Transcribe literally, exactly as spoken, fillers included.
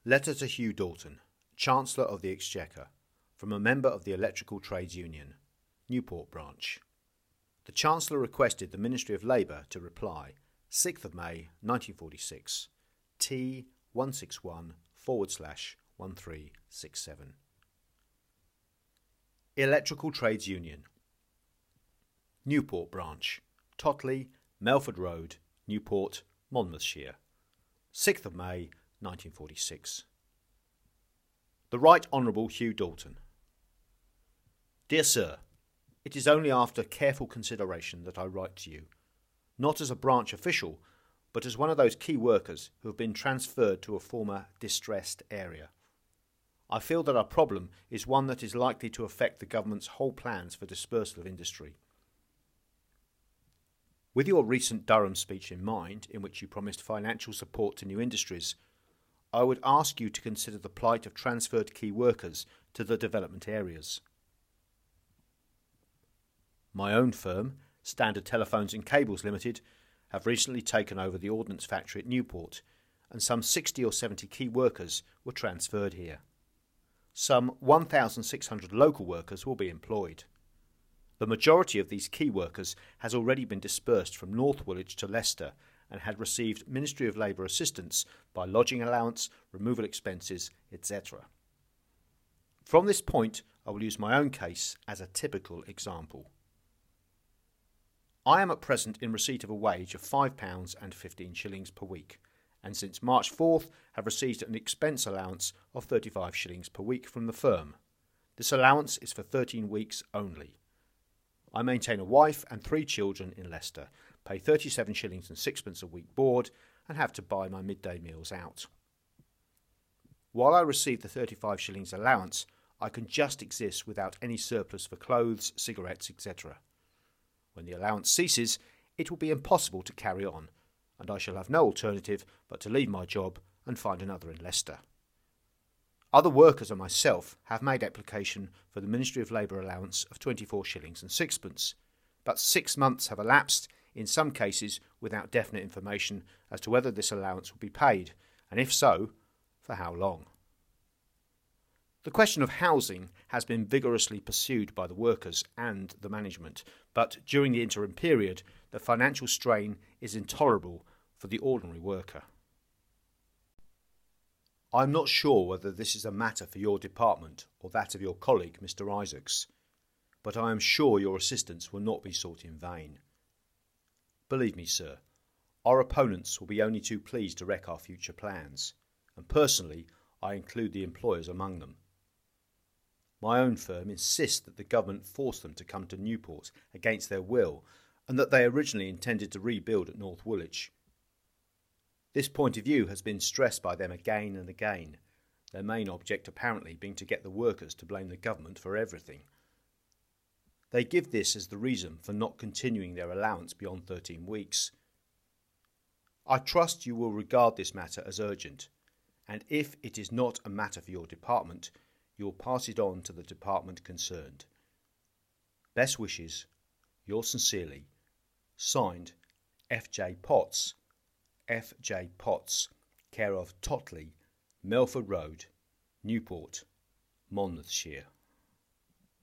Letter to Hugh Dalton, Chancellor of the Exchequer, from a member of the Electrical Trades Union, Newport Branch. The Chancellor requested the Ministry of Labour to reply sixth of May nineteen forty-six, T one sixty-one forward slash one three six seven. Electrical Trades Union, Newport Branch, Totley, Melford Road, Newport, Monmouthshire, sixth of May nineteen forty-six. The Right Honourable Hugh Dalton. Dear Sir, it is only after careful consideration that I write to you, not as a branch official, but as one of those key workers who have been transferred to a former distressed area. I feel that our problem is one that is likely to affect the government's whole plans for dispersal of industry. With your recent Durham speech in mind, in which you promised financial support to new industries, I would ask you to consider the plight of transferred key workers to the development areas. My own firm, Standard Telephones and Cables Limited, have recently taken over the ordnance factory at Newport, and some sixty or seventy key workers were transferred here. Some one thousand six hundred local workers will be employed. The majority of these key workers has already been dispersed from North Woolwich to Leicester and had received Ministry of Labour assistance by lodging allowance, removal expenses, et cetera. From this point, I will use my own case as a typical example. I am at present in receipt of a wage of five pounds and fifteen shillings per week, and since March fourth have received an expense allowance of thirty-five shillings per week from the firm. This allowance is for thirteen weeks only. I maintain a wife and three children in Leicester, pay thirty-seven shillings and sixpence a week board, and have to buy my midday meals out. While I receive the thirty-five shillings allowance, I can just exist without any surplus for clothes, cigarettes, et cetera. When the allowance ceases, it will be impossible to carry on, and I shall have no alternative but to leave my job and find another in Leicester. Other workers and myself have made application for the Ministry of Labour allowance of twenty-four shillings and sixpence, but six months have elapsed, in some cases without definite information as to whether this allowance will be paid, and if so, for how long. The question of housing has been vigorously pursued by the workers and the management, but during the interim period, the financial strain is intolerable for the ordinary worker. I am not sure whether this is a matter for your department or that of your colleague, Mister Isaacs, but I am sure your assistance will not be sought in vain. Believe me, sir, our opponents will be only too pleased to wreck our future plans, and personally I include the employers among them. My own firm insists that the government forced them to come to Newport against their will, and that they originally intended to rebuild at North Woolwich. This point of view has been stressed by them again and again, their main object apparently being to get the workers to blame the government for everything. They give this as the reason for not continuing their allowance beyond thirteen weeks. I trust you will regard this matter as urgent, and if it is not a matter for your department, you will pass it on to the department concerned. Best wishes, yours sincerely, signed F J Potts, F J Potts, care of Totley, Melford Road, Newport, Monmouthshire.